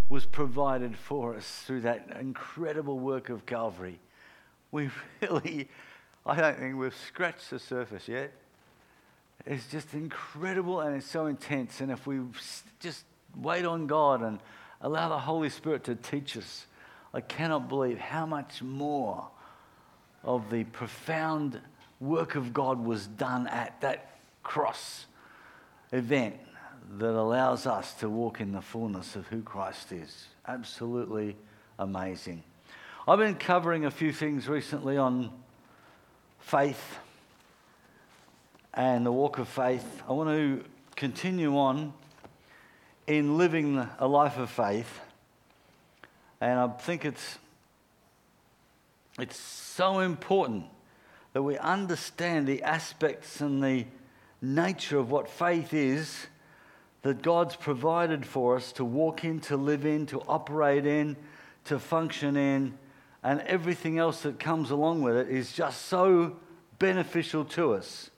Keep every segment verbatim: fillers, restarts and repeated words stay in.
was provided for us through that incredible work of Calvary. We really, I don't think we've scratched the surface yet. It's just incredible and it's so intense. And if we just wait on God and allow the Holy Spirit to teach us, I cannot believe how much more of the profound work of God was done at that cross event that allows us to walk in the fullness of who Christ is. Absolutely amazing. I've been covering a few things recently on faith and the walk of faith. I want to continue on in living a life of faith. And I think it's it's so important that we understand the aspects and the nature of what faith is that God's provided for us to walk in, to live in, to operate in, to function in, and everything else that comes along with it is just so beneficial to us.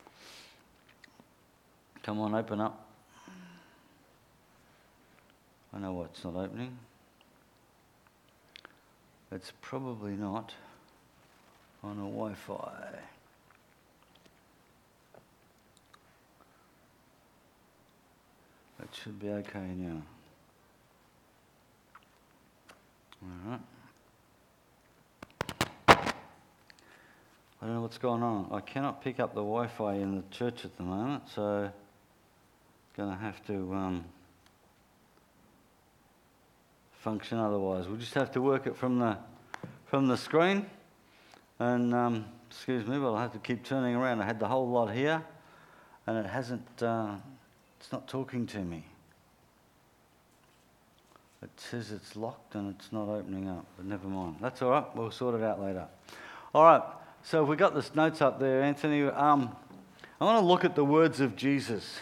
Come on, open up. I know what's not opening. It's probably not on a Wi-Fi. That should be okay now. All right. I don't know what's going on. I cannot pick up the Wi-Fi in the church at the moment, so I'm going to have to um, function otherwise. We'll just have to work it from the from the screen. And um, excuse me, but I'll have to keep turning around. I had the whole lot here, and it hasn't. Uh, it's not talking to me. It says it's locked and it's not opening up. But never mind. That's all right. We'll sort it out later. All right. So if we got this notes up there, Anthony, um, I want to look at the words of Jesus.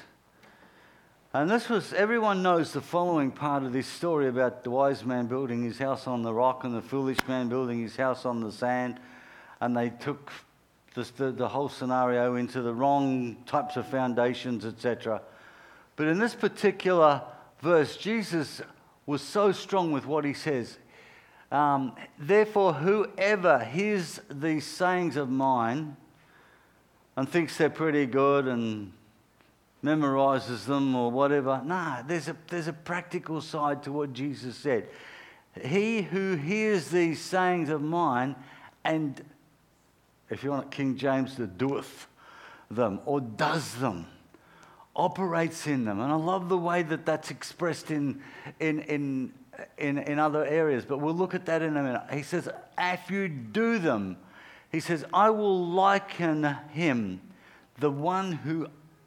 And this was, everyone knows the following part of this story about the wise man building his house on the rock and the foolish man building his house on the sand. And they took this, the, the whole scenario into the wrong types of foundations, et cetera. But in this particular verse, Jesus was so strong with what he says. Um, Therefore, whoever hears these sayings of mine and thinks they're pretty good and memorizes them or whatever, nah, there's a, there's a practical side to what Jesus said. He who hears these sayings of mine and, if you want King James, to doeth them or does them, operates in them. And I love the way that that's expressed in in in in, in other areas, but we'll look at that in a minute. He says, if you do them, he says, I will liken him, the one who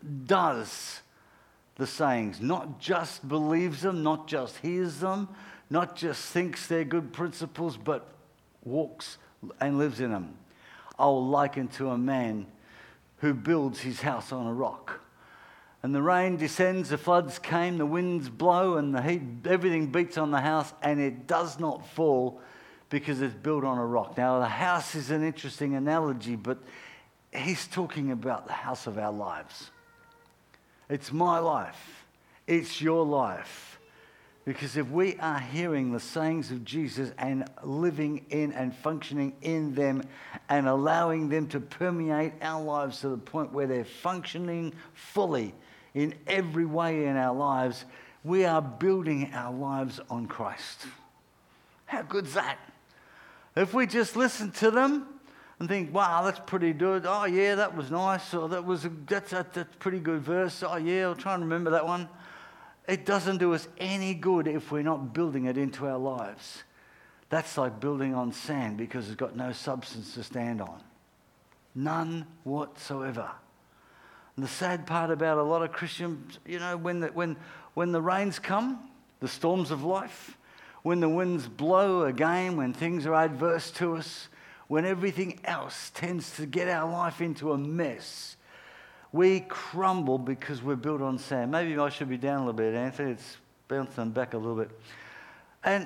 does the sayings, not just believes them, not just hears them, not just thinks they're good principles, but walks and lives in them. I will liken to a man who builds his house on a rock. And the rain descends, the floods came, the winds blow, and the heat, everything beats on the house, and it does not fall because it's built on a rock. Now, the house is an interesting analogy, but he's talking about the house of our lives. It's my life. It's your life. Because if we are hearing the sayings of Jesus and living in and functioning in them and allowing them to permeate our lives to the point where they're functioning fully in every way in our lives, we are building our lives on Christ. How good's that? If we just listen to them and think, wow, that's pretty good. Oh, yeah, that was nice. Or that was a, that's a that's pretty good verse. Oh, yeah, I'll try and remember that one. It doesn't do us any good if we're not building it into our lives. That's like building on sand because it's got no substance to stand on. None whatsoever. And the sad part about a lot of Christians, you know, when the, when, when the rains come, the storms of life, when the winds blow again, when things are adverse to us, when everything else tends to get our life into a mess, we crumble because we're built on sand. Maybe I should be down a little bit, Anthony. It's bouncing back a little bit. And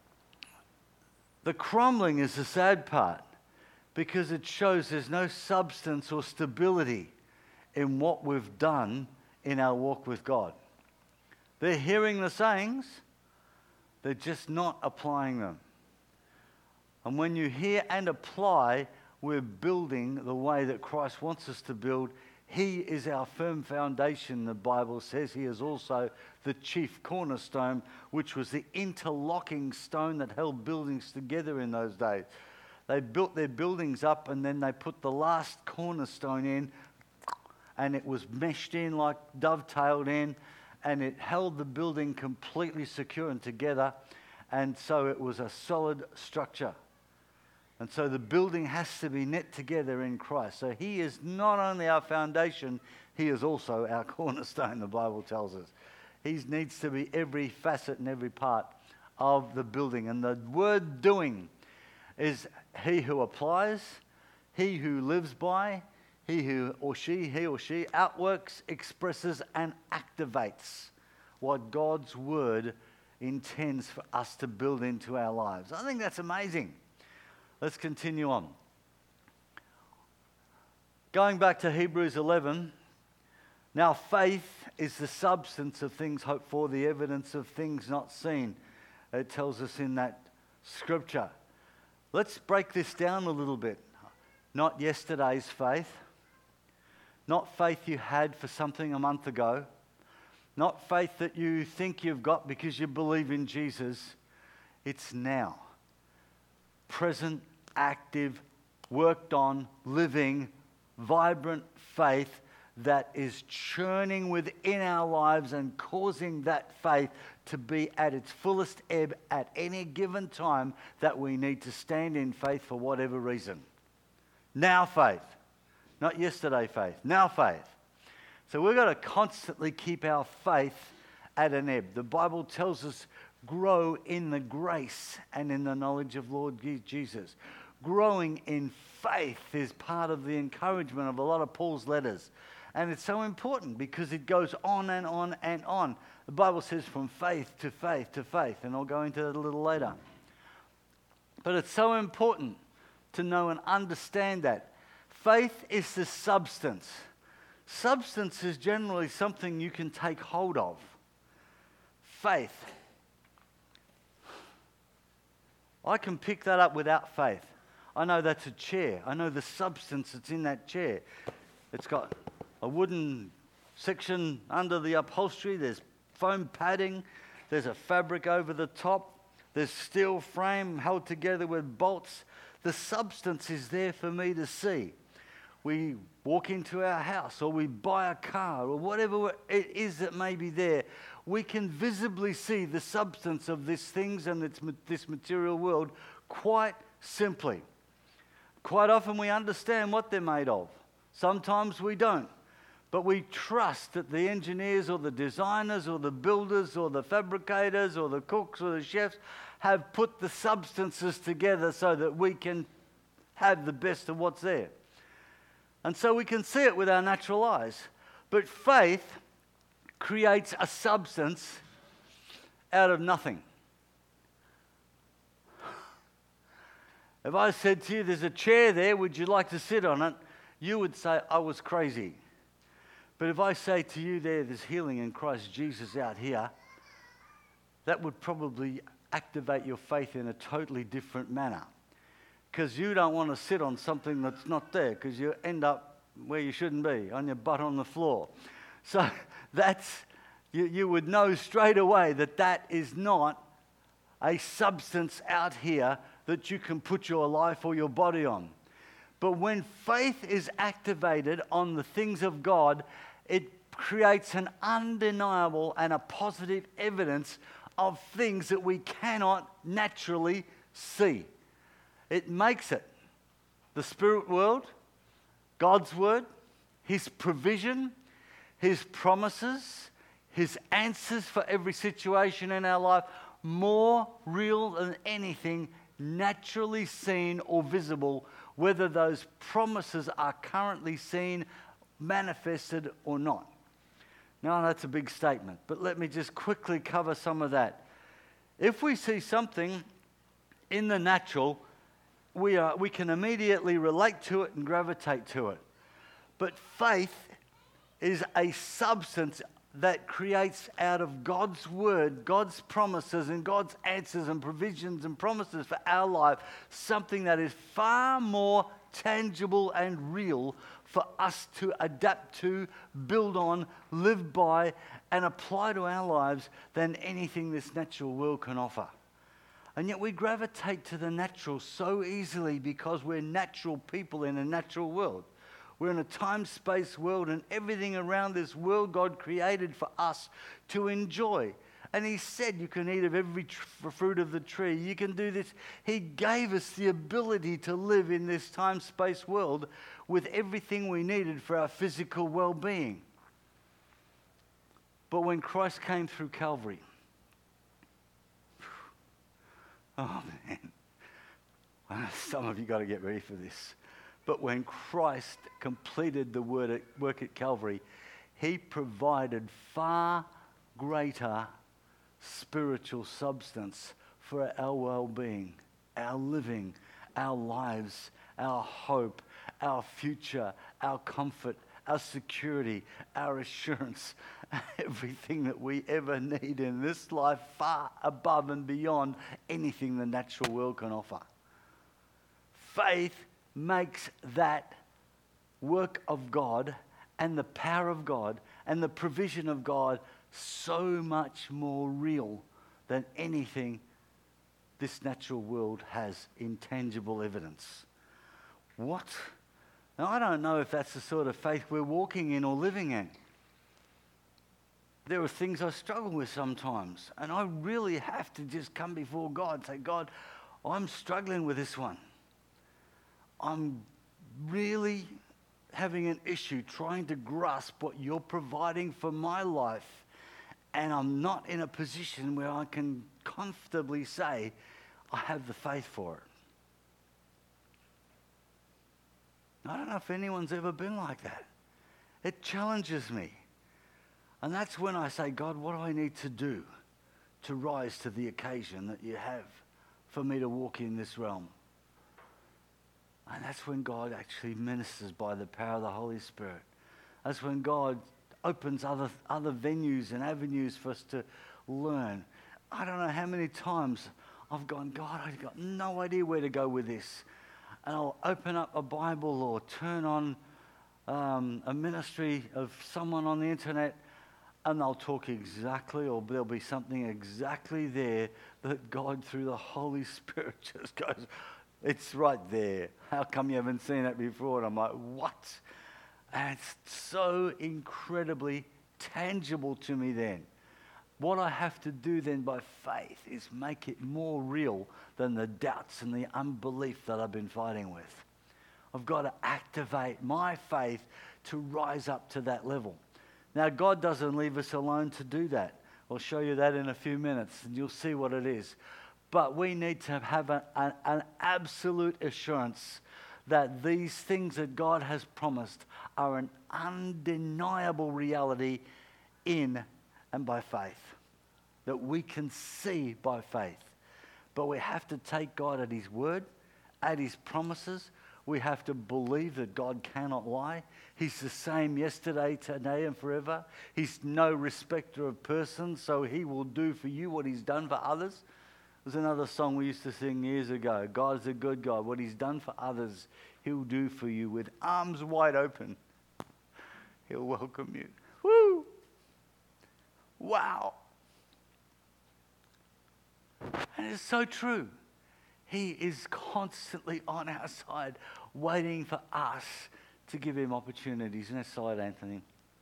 the crumbling is the sad part because it shows there's no substance or stability in what we've done in our walk with God. They're hearing the sayings. They're just not applying them. And when you hear and apply, we're building the way that Christ wants us to build. He is our firm foundation, the Bible says. He is also the chief cornerstone, which was the interlocking stone that held buildings together in those days. They built their buildings up and then they put the last cornerstone in, and it was meshed in, like dovetailed in, and it held the building completely secure and together, and so it was a solid structure. And so the building has to be knit together in Christ. So he is not only our foundation, he is also our cornerstone, the Bible tells us. He needs to be every facet and every part of the building. And the word doing is he who applies, he who lives by, he who or she, he or she outworks, expresses, and activates what God's word intends for us to build into our lives. I think that's amazing. Let's continue on. Going back to Hebrews eleven, now faith is the substance of things hoped for, the evidence of things not seen. It tells us in that scripture. Let's break this down a little bit. Not yesterday's faith, not faith you had for something a month ago, not faith that you think you've got because you believe in Jesus. It's now. Present, active, worked on, living, vibrant faith that is churning within our lives and causing that faith to be at its fullest ebb at any given time that we need to stand in faith for whatever reason. Now faith. Not yesterday faith. Now faith. So we've got to constantly keep our faith at an ebb. The Bible tells us grow in the grace and in the knowledge of Lord Jesus. Growing in faith is part of the encouragement of a lot of Paul's letters. And it's so important because it goes on and on and on. The Bible says from faith to faith to faith, and I'll go into that a little later. But it's so important to know and understand that. Faith is the substance. Substance is generally something you can take hold of. Faith. I can pick that up without faith. I know that's a chair. I know the substance that's in that chair. It's got a wooden section under the upholstery. There's foam padding. There's a fabric over the top. There's steel frame held together with bolts. The substance is there for me to see. We walk into our house or we buy a car or whatever it is that may be there. We can visibly see the substance of these things and this material world quite simply. Quite often we understand what they're made of. Sometimes we don't. But we trust that the engineers or the designers or the builders or the fabricators or the cooks or the chefs have put the substances together so that we can have the best of what's there. And so we can see it with our natural eyes. But faith creates a substance out of nothing. If I said to you, there's a chair there, would you like to sit on it? You would say, I was crazy. But if I say to you there, there's healing in Christ Jesus out here, that would probably activate your faith in a totally different manner. Because you don't want to sit on something that's not there, because you end up where you shouldn't be, on your butt on the floor. So that's, you, you would know straight away that that is not a substance out here that you can put your life or your body on. But when faith is activated on the things of God, it creates an undeniable and a positive evidence of things that we cannot naturally see. It makes it the spirit world, God's word, his provision, his promises, his answers for every situation in our life more real than anything naturally seen or visible, whether those promises are currently seen, manifested or not. Now, that's a big statement, but let me just quickly cover some of that. If we see something in the natural, we are, we can immediately relate to it and gravitate to it. But faith is a substance that creates out of God's word, God's promises and God's answers and provisions and promises for our life, something that is far more tangible and real for us to adapt to, build on, live by, and apply to our lives than anything this natural world can offer. And yet we gravitate to the natural so easily because we're natural people in a natural world. We're in a time-space world, and everything around this world God created for us to enjoy. And he said you can eat of every tr- fruit of the tree. You can do this. He gave us the ability to live in this time-space world with everything we needed for our physical well-being. But when Christ came through Calvary, oh man, some of you got to get ready for this. But when Christ completed the work at Calvary, he provided far greater spiritual substance for our well-being, our living, our lives, our hope, our future, our comfort, our security, our assurance, everything that we ever need in this life, far above and beyond anything the natural world can offer. Faith makes that work of God and the power of God and the provision of God so much more real than anything this natural world has in tangible evidence. What? Now, I don't know if that's the sort of faith we're walking in or living in. There are things I struggle with sometimes, and I really have to just come before God and say, God, I'm struggling with this one. I'm really having an issue trying to grasp what you're providing for my life, and I'm not in a position where I can comfortably say I have the faith for it. I don't know if anyone's ever been like that. It challenges me. And that's when I say, God, what do I need to do to rise to the occasion that you have for me to walk in this realm? And that's when God actually ministers by the power of the Holy Spirit. That's when God opens other other venues and avenues for us to learn. I don't know how many times I've gone, God, I've got no idea where to go with this. And I'll open up a Bible or turn on um, a ministry of someone on the internet, and they'll talk exactly, or there'll be something exactly there that God, through the Holy Spirit, just goes, it's right there. How come you haven't seen it before? And I'm like, what? And it's so incredibly tangible to me then. What I have to do then by faith is make it more real than the doubts and the unbelief that I've been fighting with. I've got to activate my faith to rise up to that level. Now, God doesn't leave us alone to do that. I'll show you that in a few minutes, and you'll see what it is. But we need to have a, a, an absolute assurance that these things that God has promised are an undeniable reality in and by faith, that we can see by faith. But we have to take God at his word, at his promises. We have to believe that God cannot lie. He's the same yesterday, today, and forever. He's no respecter of persons, so he will do for you what he's done for others. There's another song we used to sing years ago. God's a good God. What he's done for others, he'll do for you with arms wide open. He'll welcome you. Woo! Wow. And it's so true. He is constantly on our side, waiting for us to give him opportunities. Next slide, Anthony.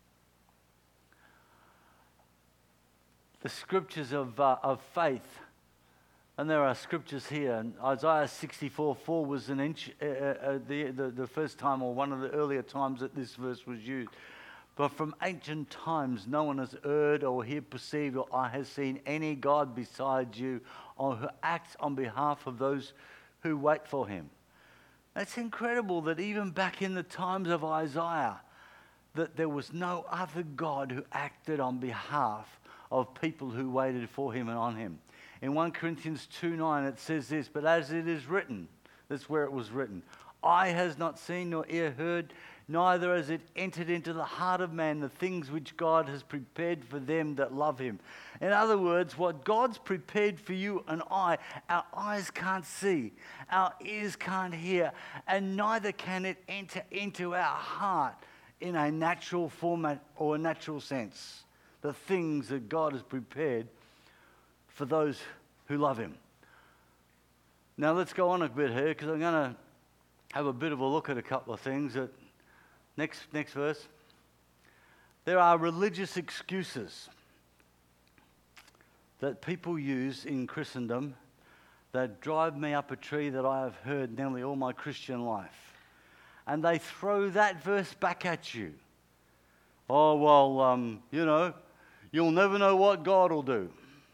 The scriptures of, uh, of faith. And there are scriptures here. And Isaiah sixty-four four was an inch, uh, uh, the, the, the first time or one of the earlier times that this verse was used. But from ancient times, no one has heard or here perceived or eye has seen any God besides you, or who acts on behalf of those who wait for him. It's incredible that even back in the times of Isaiah, that there was no other God who acted on behalf of people who waited for him and on him. In First Corinthians two nine, it says this, but as it is written, that's where it was written, eye has not seen nor ear heard, neither has it entered into the heart of man the things which God has prepared for them that love him. In other words, what God's prepared for you and I, our eyes can't see, our ears can't hear, and neither can it enter into our heart in a natural format or a natural sense. The things that God has prepared for those who love him. Now let's go on a bit here, because I'm going to have a bit of a look at a couple of things. That next, next verse. There are religious excuses that people use in Christendom that drive me up a tree that I have heard nearly all my Christian life. And they throw that verse back at you. Oh, well, um, you know, you'll never know what God will do.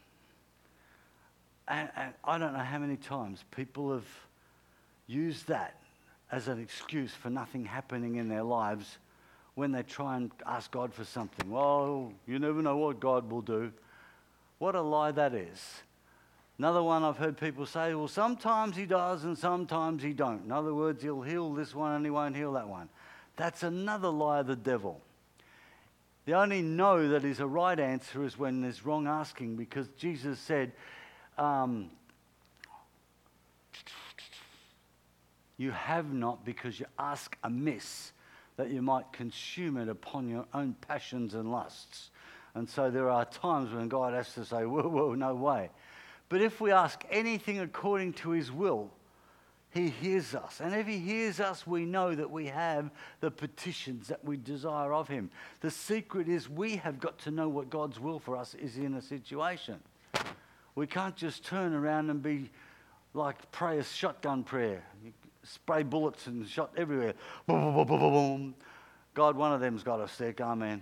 And, and I don't know how many times people have used that as an excuse for nothing happening in their lives when they try and ask God for something. Well, you never know what God will do. What a lie that is. Another one I've heard people say, well, sometimes he does and sometimes he don't. In other words, he'll heal this one and he won't heal that one. That's another lie of the devil. The only no that is a right answer is when there's wrong asking, because Jesus said, um, you have not because you ask amiss, that you might consume it upon your own passions and lusts. And so there are times when God has to say, whoa, whoa, no way. But if we ask anything according to his will, he hears us. And if he hears us, we know that we have the petitions that we desire of him. The secret is we have got to know what God's will for us is in a situation. We can't just turn around and be like pray a shotgun prayer. You spray bullets and shot everywhere. Boom, boom, boom, boom, boom. God, one of them's got a stick. Amen.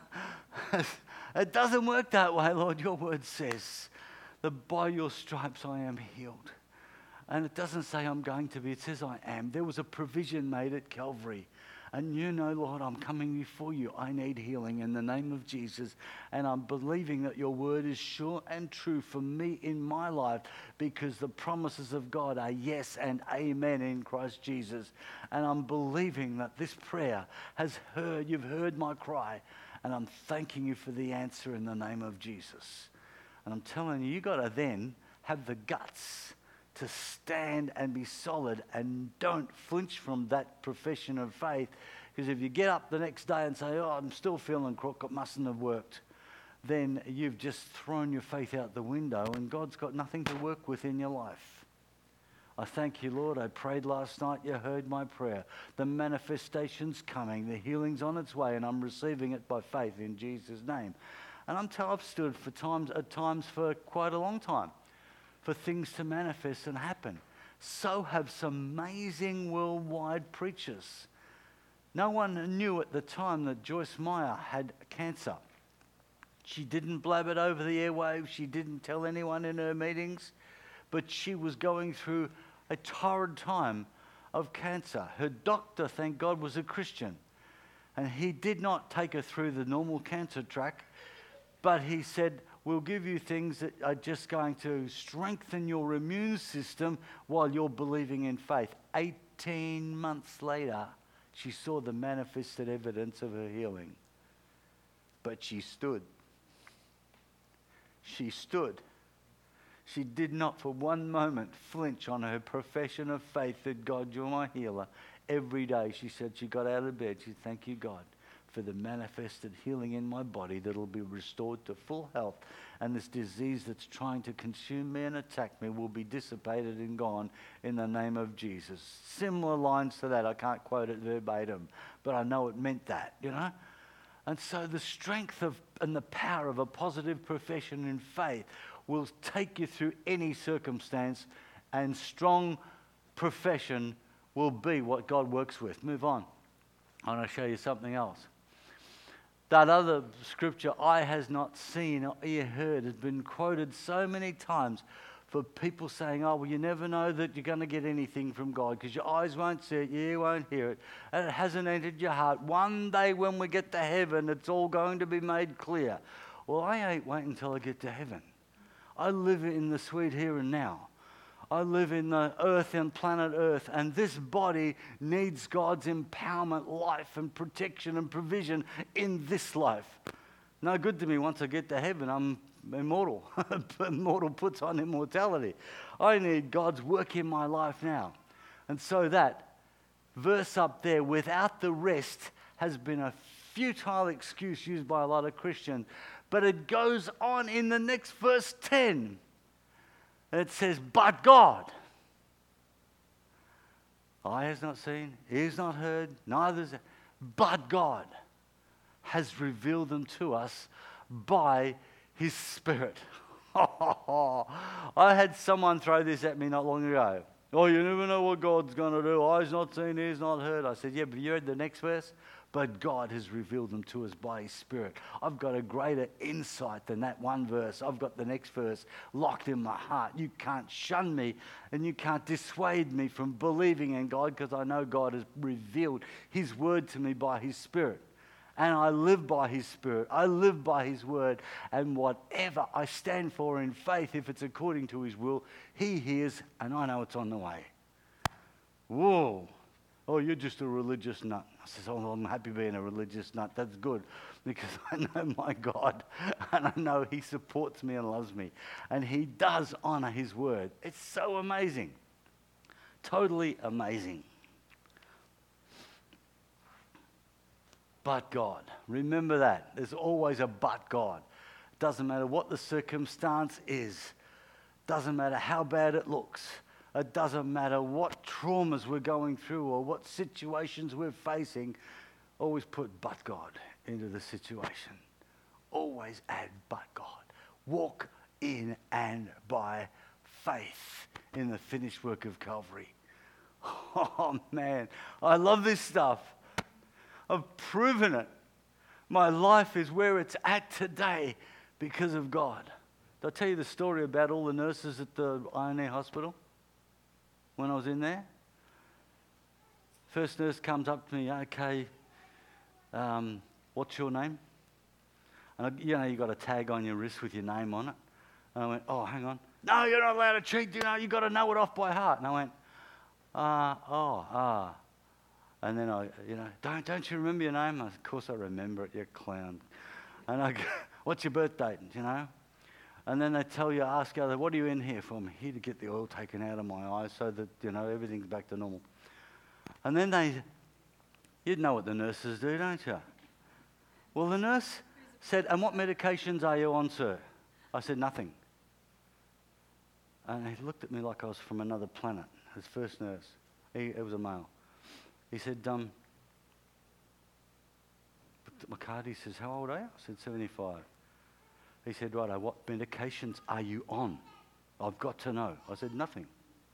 It doesn't work that way, Lord. Your word says that by your stripes I am healed. And it doesn't say I'm going to be. It says I am. There was a provision made at Calvary. And you know, Lord, I'm coming before you. I need healing in the name of Jesus. And I'm believing that your word is sure and true for me in my life, because the promises of God are yes and amen in Christ Jesus. And I'm believing that this prayer has heard, you've heard my cry. And I'm thanking you for the answer in the name of Jesus. And I'm telling you, you've got to then have the guts to stand and be solid, and don't flinch from that profession of faith. Because if you get up the next day and say, oh, I'm still feeling crook, it mustn't have worked, then you've just thrown your faith out the window and God's got nothing to work with in your life. I thank you, Lord. I prayed last night. You heard my prayer. The manifestation's coming. The healing's on its way, and I'm receiving it by faith in Jesus' name. And I'm telling you, I've stood for times, at times for quite a long time for things to manifest and happen. So have some amazing worldwide preachers. No one knew at the time that Joyce Meyer had cancer. She didn't blab it over the airwaves. She didn't tell anyone in her meetings. But she was going through a torrid time of cancer. Her doctor, thank God, was a Christian. And he did not take her through the normal cancer track, but he said, we'll give you things that are just going to strengthen your immune system while you're believing in faith. eighteen months later, she saw the manifested evidence of her healing. But she stood. She stood. She did not for one moment flinch on her profession of faith that God, you're my healer. Every day she said, she got out of bed, she said, thank you, God, for the manifested healing in my body that'll be restored to full health, and this disease that's trying to consume me and attack me will be dissipated and gone in the name of Jesus. Similar lines to that. I can't quote it verbatim, but I know it meant that, you know. And so the strength of and the power of a positive profession in faith will take you through any circumstance, and strong profession will be what God works with. Move on. I want to show you something else. That other scripture, eye has not seen or ear heard, has been quoted so many times for people saying, oh, well, you never know that you're going to get anything from God because your eyes won't see it, your ear won't hear it, and it hasn't entered your heart. One day when we get to heaven, it's all going to be made clear. Well, I ain't waiting until I get to heaven. I live in the sweet here and now. I live in the earth and planet Earth, and this body needs God's empowerment, life and protection and provision in this life. No good to me once I get to heaven. I'm immortal. Immortal puts on immortality. I need God's work in my life now. And so that verse up there, without the rest, has been a futile excuse used by a lot of Christians. But it goes on in the next verse ten. And it says, but God. Eye has not seen, ears not heard, neither is, but God has revealed them to us by His Spirit. I had someone throw this at me not long ago. Oh, you never know what God's going to do. Eyes not seen, ears not heard. I said, yeah, but you read the next verse? But God has revealed them to us by His Spirit. I've got a greater insight than that one verse. I've got the next verse locked in my heart. You can't shun me and you can't dissuade me from believing in God, because I know God has revealed His word to me by His Spirit. And I live by His Spirit. I live by His word. And whatever I stand for in faith, if it's according to His will, He hears, and I know it's on the way. Whoa. Oh, you're just a religious nut. I says, oh, I'm happy being a religious nut. That's good, because I know my God, and I know He supports me and loves me. And He does honor His word. It's so amazing. Totally amazing. But God. Remember that. There's always a but God. Doesn't matter what the circumstance is. Doesn't matter how bad it looks. It doesn't matter what traumas we're going through or what situations we're facing. Always put but God into the situation. Always add but God. Walk in and by faith in the finished work of Calvary. Oh man, I love this stuff. I've proven it. My life is where it's at today because of God. Did I tell you the story about all the nurses at the Iron Air Hospital when I was in there? First nurse comes up to me, okay, um, what's your name? And I, you know, you got a tag on your wrist with your name on it. And I went, oh, hang on. No, you're not allowed to cheat. You know, you got to know it off by heart. And I went, ah, uh, oh, ah. Uh. And then I, you know, don't don't you remember your name? I, of course I remember it, you clown. And I go, what's your birth date, you know? And then they tell you, ask you, what are you in here for? I'm here to get the oil taken out of my eyes so that, you know, everything's back to normal. And then they, you'd know what the nurses do, don't you? Well, the nurse said, and what medications are you on, sir? I said, nothing. And he looked at me like I was from another planet, his first nurse. He, it was a male. He said, um, looked at my card, he says, how old are you? I said, seventy-five. He said, righto, what medications are you on? I've got to know. I said, nothing.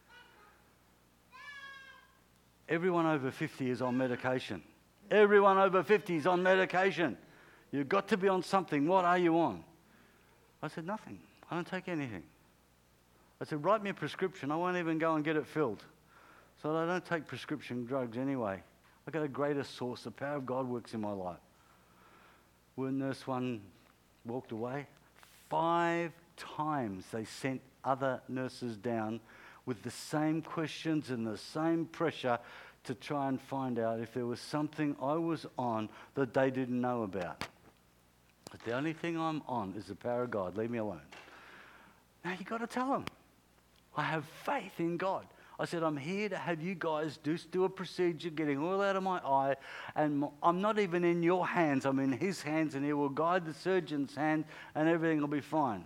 Everyone over fifty is on medication. Everyone over fifty is on medication. You've got to be on something. What are you on? I said, nothing. I don't take anything. I said, write me a prescription. I won't even go and get it filled. So I don't take prescription drugs anyway. I've got a greater source. The power of God works in my life. When nurse one walked away, five times they sent other nurses down with the same questions and the same pressure to try and find out if there was something I was on that they didn't know about. But the only thing I'm on is the power of God. Leave me alone. Now you've got to tell them. I have faith in God. I said, I'm here to have you guys do, do a procedure, getting oil out of my eye, and I'm not even in your hands. I'm in His hands, and He will guide the surgeon's hand, and everything will be fine.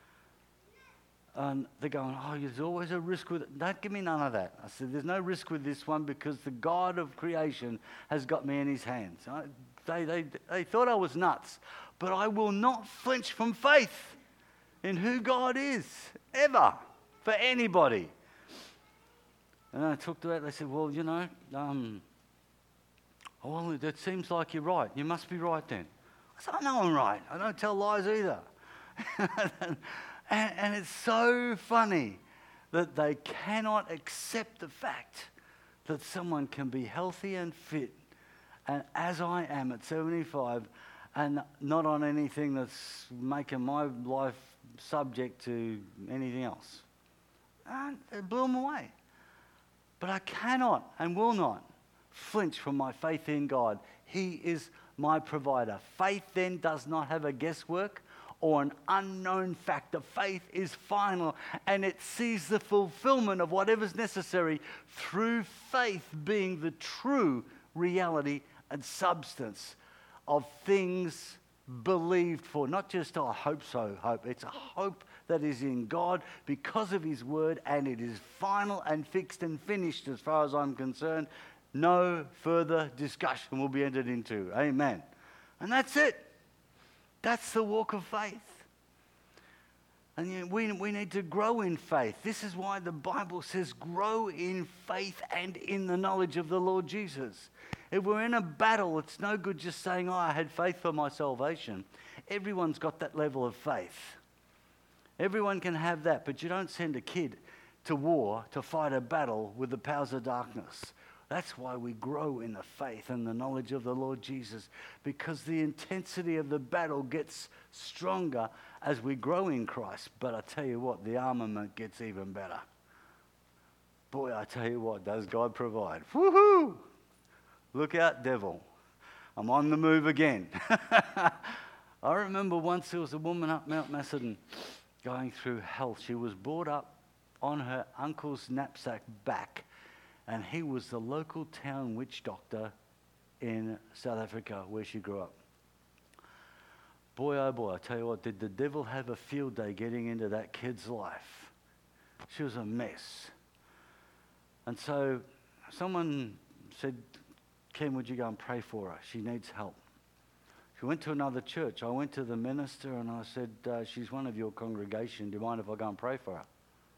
And they're going, oh, there's always a risk with it. Don't give me none of that. I said, there's no risk with this one because the God of creation has got me in His hands. I, they, they, they thought I was nuts, but I will not flinch from faith in who God is, ever, for anybody. And I talked to that. They said, well, you know, um, oh, well, that seems like you're right. You must be right then. I said, I know I'm right. I don't tell lies either. and, and it's so funny that they cannot accept the fact that someone can be healthy and fit, and as I am at seventy-five, and not on anything that's making my life subject to anything else. And it blew them away. But I cannot and will not flinch from my faith in God. He is my provider. Faith then does not have a guesswork or an unknown factor. Faith is final, and it sees the fulfillment of whatever's necessary through faith being the true reality and substance of things believed for. Not just, oh, I hope so, hope. It's a hope that is in God because of His word, and it is final and fixed and finished as far as I'm concerned. No further discussion will be entered into. Amen. And that's it. That's the walk of faith. And you know, we, we need to grow in faith. This is why the Bible says grow in faith and in the knowledge of the Lord Jesus. If we're in a battle, it's no good just saying, oh, I had faith for my salvation. Everyone's got that level of faith. Everyone can have that, but you don't send a kid to war to fight a battle with the powers of darkness. That's why we grow in the faith and the knowledge of the Lord Jesus, because the intensity of the battle gets stronger as we grow in Christ. But I tell you what, the armament gets even better. Boy, I tell you what, does God provide. Woohoo! Look out, devil. I'm on the move again. I remember once there was a woman up Mount Macedon going through hell. She was brought up on her uncle's knapsack back, and he was the local town witch doctor in South Africa where she grew up. Boy, oh boy, I tell you what, did the devil have a field day getting into that kid's life. She was a mess. And so someone said, Ken, would you go and pray for her? She needs help. She went to another church. I went to the minister and I said, uh, she's one of your congregation. Do you mind if I go and pray for her?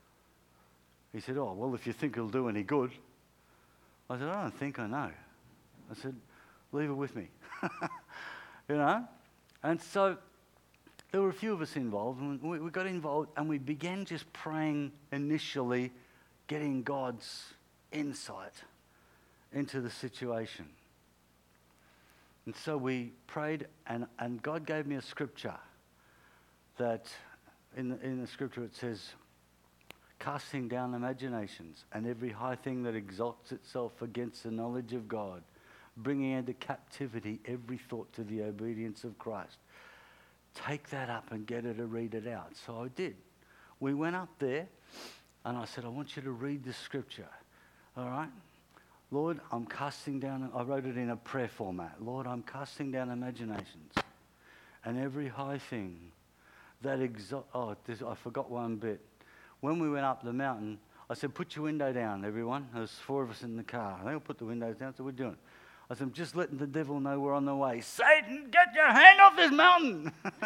He said, oh, well, if you think it'll do any good. I said, I don't think I know. I said, leave her with me. You know? And so there were a few of us involved, and we, we got involved, and we began just praying initially, getting God's insight into the situation. And so we prayed, and, and God gave me a scripture that, in the, in the scripture it says, casting down imaginations and every high thing that exalts itself against the knowledge of God, bringing into captivity every thought to the obedience of Christ. Take that up and get her to read it out. So I did. We went up there, and I said, I want you to read the scripture. All right? Lord, I'm casting down, I wrote it in a prayer format. Lord, I'm casting down imaginations and every high thing that exalts, oh, this, I forgot one bit. When we went up the mountain, I said, put your window down, everyone. There's four of us in the car. They all put the windows down, so we're doing it. I said, I'm just letting the devil know we're on the way. Satan, get your hand off this mountain.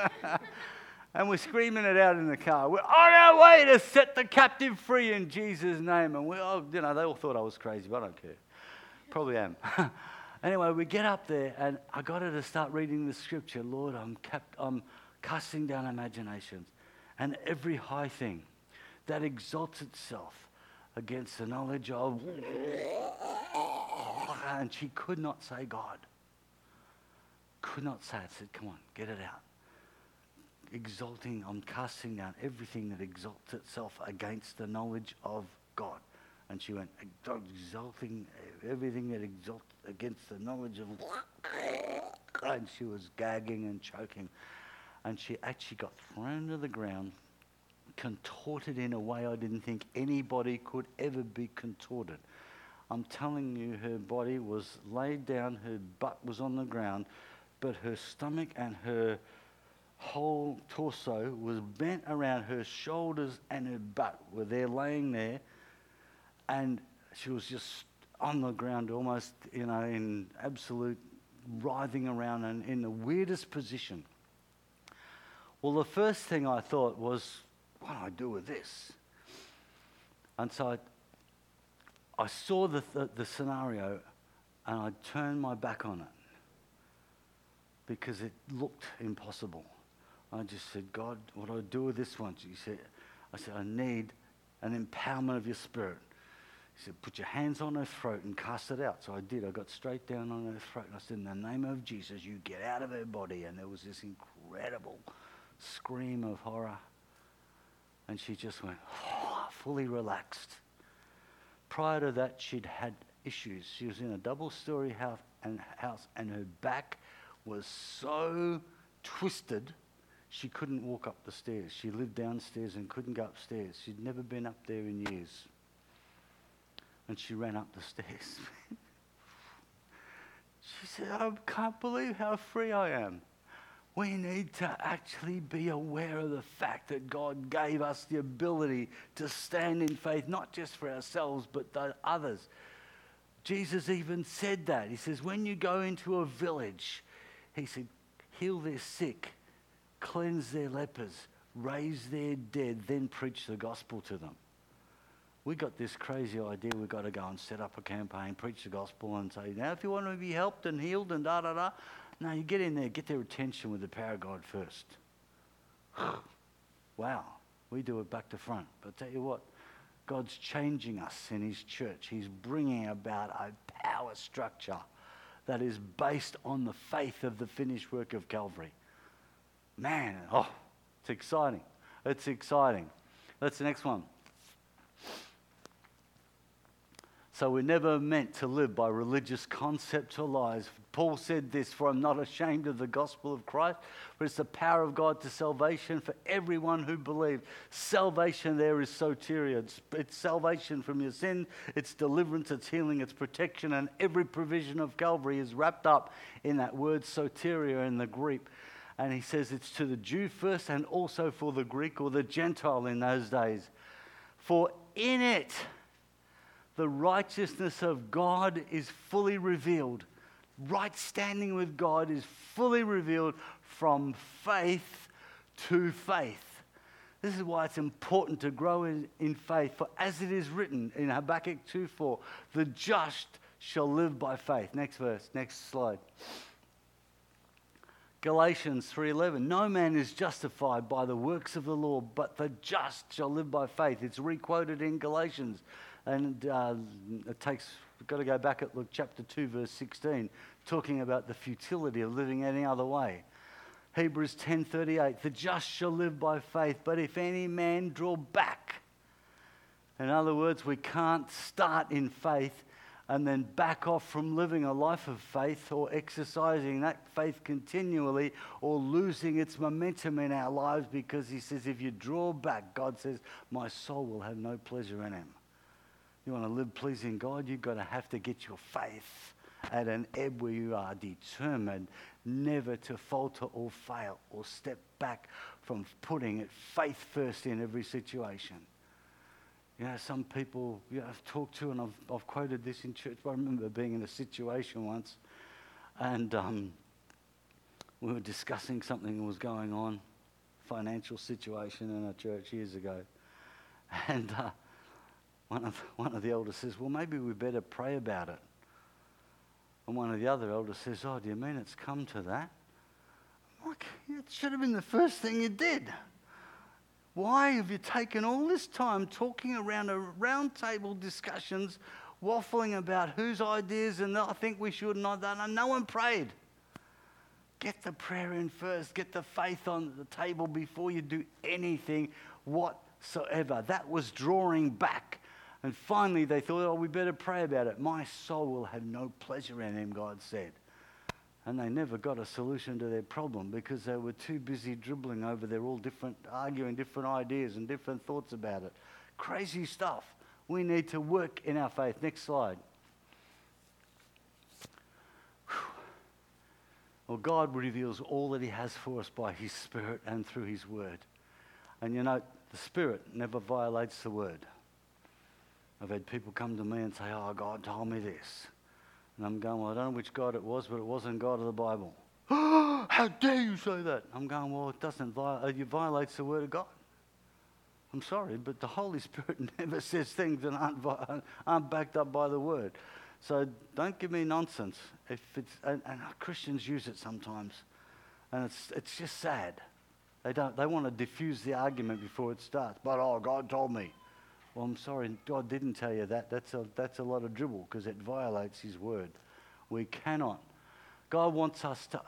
And we're screaming it out in the car. We're on our way to set the captive free in Jesus' name. And we all, you know, they all thought I was crazy, but I don't care. Probably am. Anyway, we get up there, and I got her to start reading the scripture. Lord, I'm, kept, I'm casting down imaginations and every high thing that exalts itself against the knowledge of... And she could not say God. Could not say it. Said, come on, get it out. Exalting, I'm casting down everything that exalts itself against the knowledge of God. And she went, exalting everything that exalts against the knowledge of... And she was gagging and choking. And she actually got thrown to the ground, contorted in a way I didn't think anybody could ever be contorted. I'm telling you, her body was laid down, her butt was on the ground, but her stomach and her whole torso was bent around. Her shoulders and her butt were there laying there, and she was just on the ground almost, you know, in absolute writhing around and in the weirdest position. Well, the first thing I thought was, what do I do with this? And so I, I saw the, the, the scenario, and I turned my back on it because it looked impossible. I just said, God, what do I do with this one? He said, I said, I need an empowerment of your spirit. He said, put your hands on her throat and cast it out. So I did. I got straight down on her throat, and I said, in the name of Jesus, you get out of her body. And there was this incredible scream of horror. And she just went, oh, fully relaxed. Prior to that, she'd had issues. She was in a double-story house and, house, and her back was so twisted, she couldn't walk up the stairs. She lived downstairs and couldn't go upstairs. She'd never been up there in years. And she ran up the stairs. She said, I can't believe how free I am. We need to actually be aware of the fact that God gave us the ability to stand in faith, not just for ourselves, but the others. Jesus even said that. He says, when you go into a village, he said, heal their sick, cleanse their lepers, raise their dead, then preach the gospel to them. We got this crazy idea we've got to go and set up a campaign, preach the gospel and say, now if you want to be helped and healed and da-da-da, no, you get in there, get their attention with the power of God first. Wow, we do it back to front. But I tell you what, God's changing us in his church. He's bringing about a power structure that is based on the faith of the finished work of Calvary. Man, oh, it's exciting. It's exciting. That's the next one. So we're never meant to live by religious concepts or lies. Paul said this, for I'm not ashamed of the gospel of Christ, but it's the power of God to salvation for everyone who believes. Salvation there is soteria. It's, it's salvation from your sin, it's deliverance, it's healing, it's protection, and every provision of Calvary is wrapped up in that word soteria in the Greek. And he says it's to the Jew first and also for the Greek or the Gentile in those days. For in it, the righteousness of God is fully revealed. Right standing with God is fully revealed from faith to faith. This is why it's important to grow in, in faith. For as it is written in Habakkuk two four, the just shall live by faith. Next verse, next slide. Galatians three eleven, no man is justified by the works of the law, but the just shall live by faith. It's requoted in Galatians. And uh, it takes, we've got to go back at Luke chapter two, verse sixteen, talking about the futility of living any other way. Hebrews ten thirty-eight, the just shall live by faith, but if any man draw back. In other words, we can't start in faith and then back off from living a life of faith or exercising that faith continually or losing its momentum in our lives, because he says if you draw back, God says, my soul will have no pleasure in him. You want to live pleasing God, you've got to have to get your faith at an ebb where you are determined never to falter or fail or step back from putting it faith first in every situation. You know, some people, you know, I've talked to, and I've, I've quoted this in church, but I remember being in a situation once, and um, we were discussing something that was going on, financial situation in a church years ago, and uh, One of, one of the elders says, well, maybe we better pray about it. And one of the other elders says, oh, do you mean it's come to that? I'm like, it should have been the first thing you did. Why have you taken all this time talking around a round table discussions, waffling about whose ideas and I think we should not that, and no one prayed? Get the prayer in first. Get the faith on the table before you do anything whatsoever. That was drawing back. And finally they thought, oh, we better pray about it. My soul will have no pleasure in him, God said. And they never got a solution to their problem because they were too busy dribbling over their all different, arguing different ideas and different thoughts about it. Crazy stuff. We need to work in our faith. Next slide. Well, God reveals all that he has for us by his Spirit and through his word. And you know, the Spirit never violates the word. I've had people come to me and say, oh, God told me this. And I'm going, well, I don't know which God it was, but it wasn't God of the Bible. How dare you say that? I'm going, well, it doesn't violate, it violates the word of God. I'm sorry, but the Holy Spirit never says things that aren't, aren't backed up by the word. So don't give me nonsense. If it's and, and Christians use it sometimes, and it's it's just sad. They don't. They want to diffuse the argument before it starts. But oh, God told me. Well, I'm sorry, God didn't tell you that. That's a that's a lot of dribble because it violates his word. We cannot. God wants us to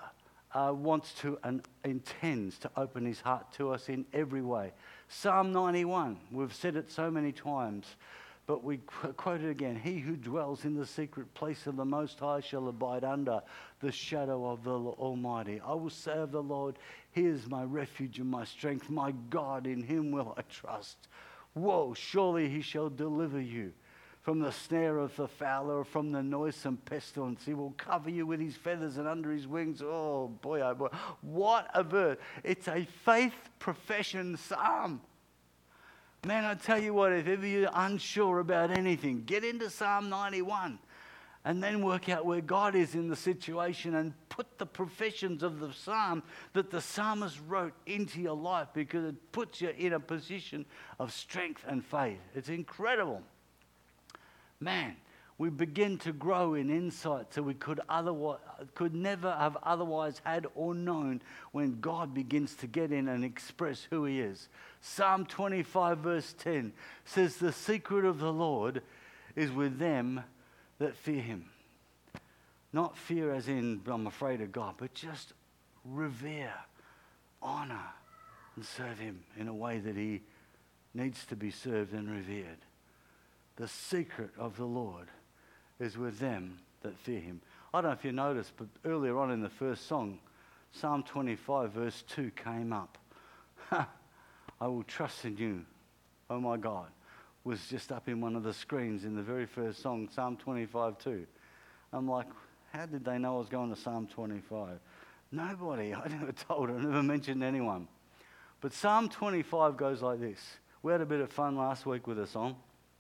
uh, wants to and intends to open his heart to us in every way. Psalm ninety-one, we've said it so many times, but we qu- quote it again. He who dwells in the secret place of the Most High shall abide under the shadow of the Almighty. I will say of the Lord, he is my refuge and my strength, my God, in him will I trust. Whoa, surely he shall deliver you from the snare of the fowler, from the noisome pestilence. He will cover you with his feathers, and under his wings, oh boy, oh boy, what a verse. It's a faith profession psalm. Man, I tell you what, if ever you're unsure about anything, get into Psalm ninety-one and then work out where God is in the situation and put the professions of the psalm that the psalmist wrote into your life, because it puts you in a position of strength and faith. It's incredible. Man, we begin to grow in insight that we could otherwise could never have otherwise had or known when God begins to get in and express who he is. Psalm twenty-five verse ten says, the secret of the Lord is with them that fear him. Not fear as in I'm afraid of God, but just revere, honor, and serve him in a way that he needs to be served and revered. The secret of the Lord is with them that fear him. I don't know if you noticed, but earlier on in the first song, Psalm twenty-five verse two came up. I will trust in you, oh my God, was just up in one of the screens in the very first song, Psalm twenty-five two. I'm like, how did they know I was going to Psalm twenty-five? Nobody. I never told, I never mentioned anyone. But Psalm twenty-five goes like this. We had a bit of fun last week with a song.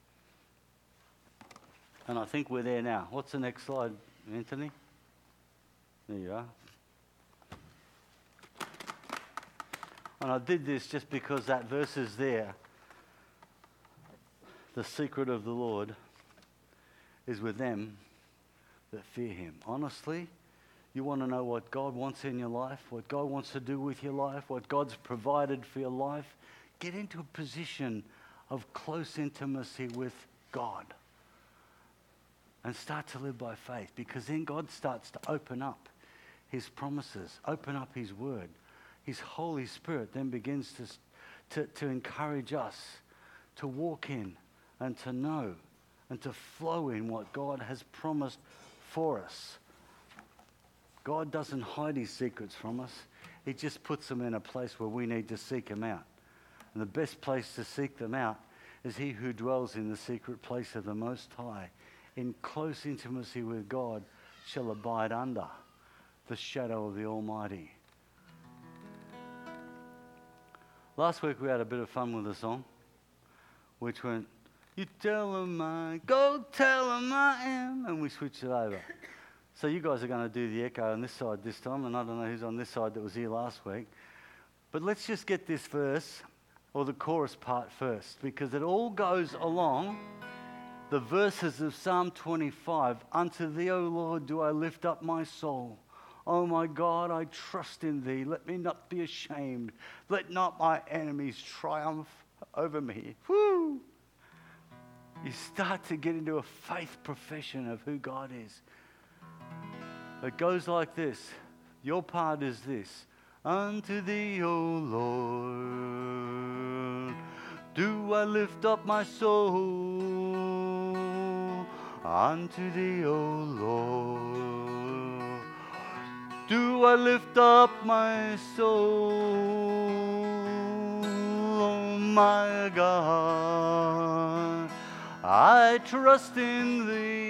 And I think we're there now. What's the next slide, Anthony? There you are. And I did this just because that verse is there. The secret of the Lord is with them that fear him. Honestly, you want to know what God wants in your life, what God wants to do with your life, what God's provided for your life, get into a position of close intimacy with God. And start to live by faith, because then God starts to open up his promises, open up his word. His Holy Spirit then begins to, to, to encourage us to walk in and to know and to flow in what God has promised for us. God doesn't hide his secrets from us. He just puts them in a place where we need to seek him out. And the best place to seek them out is he who dwells in the secret place of the Most High, in close intimacy with God, shall abide under the shadow of the Almighty. Last week we had a bit of fun with a song, which went, you tell them I, go tell them I am, and we switched it over. So you guys are going to do the echo on this side this time, and I don't know who's on this side that was here last week. But let's just get this verse, or the chorus part first, because it all goes along the verses of Psalm twenty-five. Unto thee, O Lord, do I lift up my soul. O my God, I trust in thee. Let me not be ashamed. Let not my enemies triumph over me. Woo! You start to get into a faith profession of who God is. It goes like this. Your part is this. Unto thee, O Lord, do I lift up my soul. Unto thee, O Lord, do I lift up my soul. Oh my God, I trust in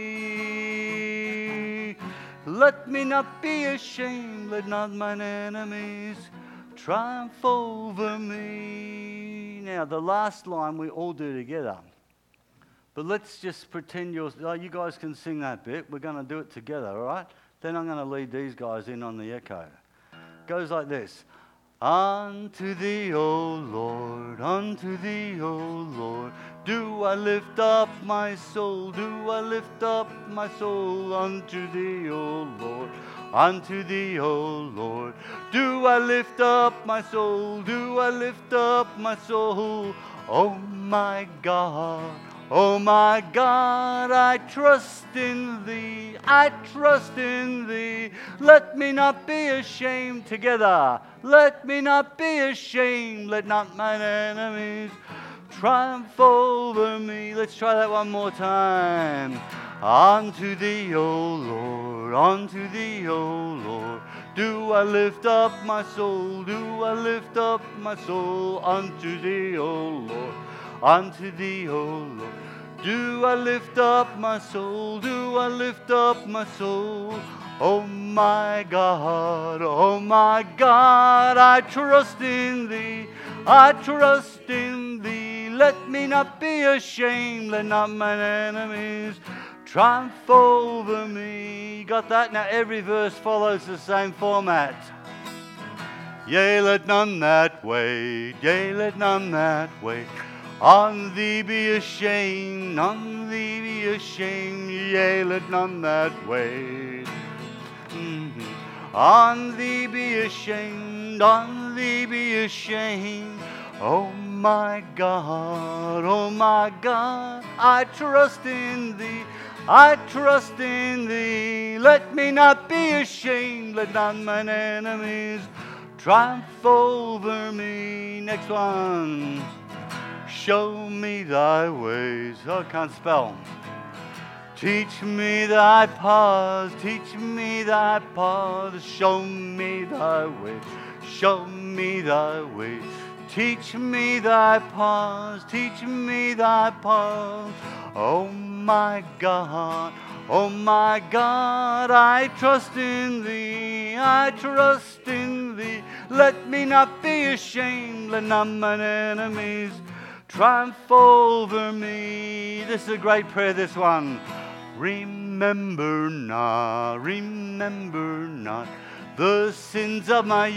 thee. Let me not be ashamed, let not mine enemies triumph over me. Now, the last line we all do together. But let's just pretend you're, oh, you guys can sing that bit. We're going to do it together, all right? Then I'm going to lead these guys in on the echo. It goes like this. Unto thee, O Lord, unto thee, O Lord, do I lift up my soul, do I lift up my soul unto thee, O Lord, unto thee, O Lord, do I lift up my soul, do I lift up my soul, oh my God, Oh my God, I trust in thee, I trust in thee. Let me not be ashamed together. Let me not be ashamed. Let not mine enemies triumph over me. Let's try that one more time. Unto thee, O Lord, unto thee, O Lord, do I lift up my soul, do I lift up my soul. Unto thee, O Lord, unto thee, O Lord, do I lift up my soul, do I lift up my soul. Oh my God, oh my God, I trust in thee, I trust in thee. Let me not be ashamed, let not mine enemies triumph over me. Got that? Now every verse follows the same format. Yea, let none that wait, yea, let none that wait on thee be ashamed, on thee be ashamed, yea, let none that wait. Mm-hmm. On thee be ashamed, on thee be ashamed. Oh my God, oh my God, I trust in thee, I trust in thee. Let me not be ashamed, let not mine enemies triumph over me. Next one. Show me thy ways. Oh, I can't spell. Teach me thy paths, teach me thy paths. Show me thy ways, show me thy ways. Teach me thy paths, teach me thy paths. Oh my God, oh my God, I trust in thee, I trust in thee. Let me not be ashamed, let not mine enemies triumph over me. This is a great prayer, this one. Remember not, remember not the sins of my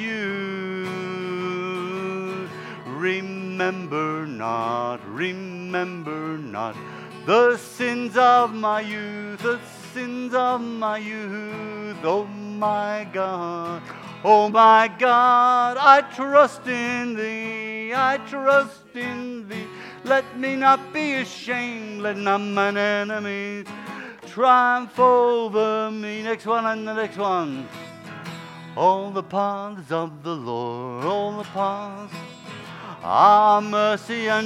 youth. Remember not, remember not the sins of my youth, the sins of my youth. Oh my God, oh my God, I trust in thee, I trust in thee. Let me not be ashamed, let not mine enemies triumph over me. Next one and the next one. All the paths of the Lord, all the paths are mercy and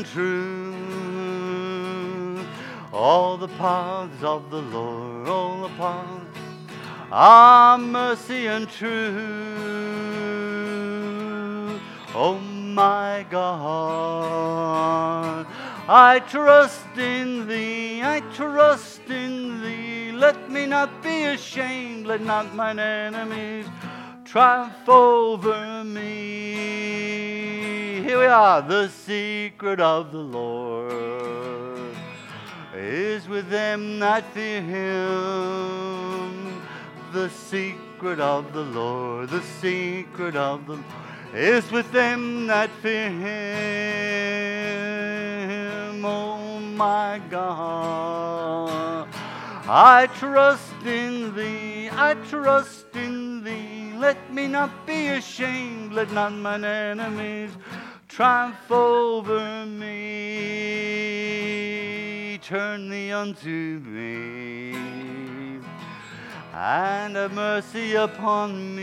truth. All the paths of the Lord, all the paths are mercy and truth. Oh my God, I trust in thee, I trust in thee. Let me not be ashamed, let not mine enemies triumph over me. Here we are. The secret of the Lord is with them that fear him. The secret of the Lord, the secret of the Lord is with them that fear him. Oh my God, I trust in thee, I trust in thee. Let me not be ashamed, let not mine enemies triumph over me. Turn thee unto me and have mercy upon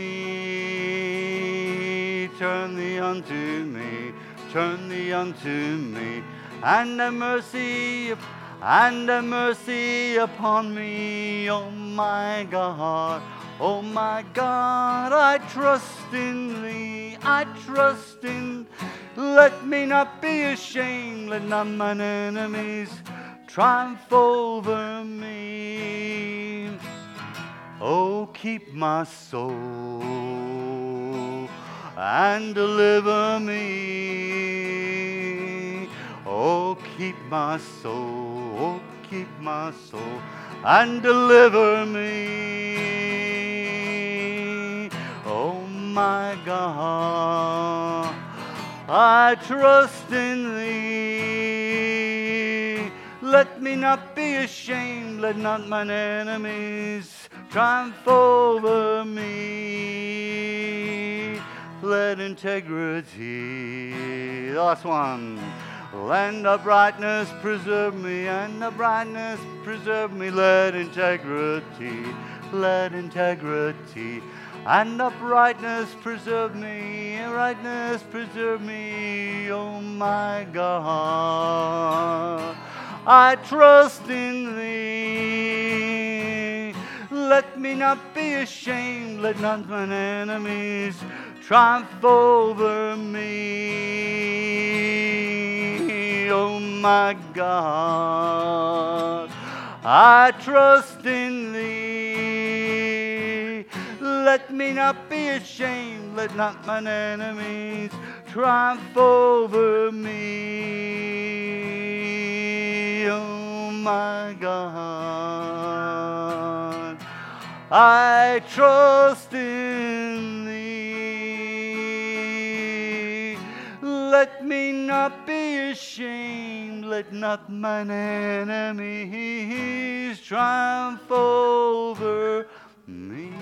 me. Turn thee unto me, turn thee unto me, and have mercy, and have mercy upon me. Oh my God, oh my God, I trust in thee, I trust in. Let me not be ashamed, let not mine enemies triumph over me. Oh, keep my soul and deliver me. Oh, keep my soul, oh, keep my soul and deliver me. Oh my God, I trust in thee. Let me not be ashamed, let not mine enemies triumph over me. Let integrity, last one, And uprightness preserve me, and uprightness preserve me. Let integrity, let integrity, and uprightness preserve me, uprightness preserve me, oh my God. I trust in thee. Let me not be ashamed, let not mine enemies triumph over me, oh my God. I trust in thee. Let me not be ashamed, let not mine enemies triumph over me, oh my God. I trust in thee. Let me not be ashamed, let not mine enemies triumph over me.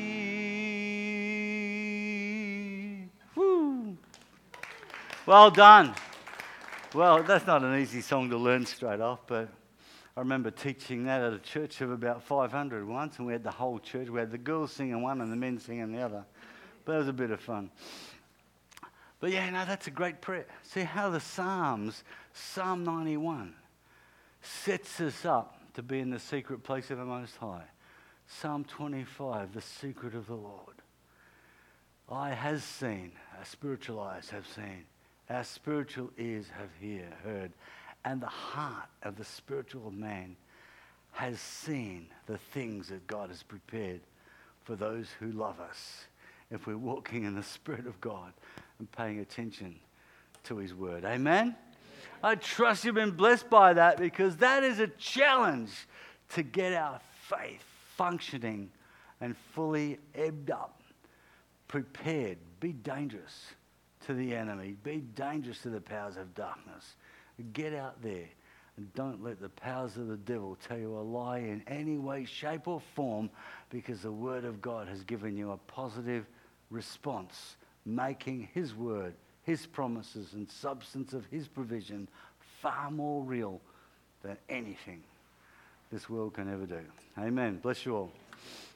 Woo. Well done. Well, that's not an easy song to learn straight off, but I remember teaching that at a church of about five hundred once, and we had the whole church. We had the girls singing one and the men singing the other. But it was a bit of fun. But yeah, no, that's a great prayer. See how the Psalms, Psalm ninety-one, sets us up to be in the secret place of the Most High. Psalm twenty-five, the secret of the Lord. Eye has seen, our spiritual eyes have seen, our spiritual ears have hear, heard, and the heart of the spiritual man has seen the things that God has prepared for those who love us, if we're walking in the Spirit of God and paying attention to His Word. Amen? I trust you've been blessed by that, because that is a challenge to get our faith functioning and fully ebbed up, prepared. Be dangerous to the enemy. Be dangerous to the powers of darkness. Get out there and don't let the powers of the devil tell you a lie in any way, shape or form, because the Word of God has given you a positive response, making His Word, His promises and substance of His provision far more real than anything this world can ever do. Amen. Bless you all.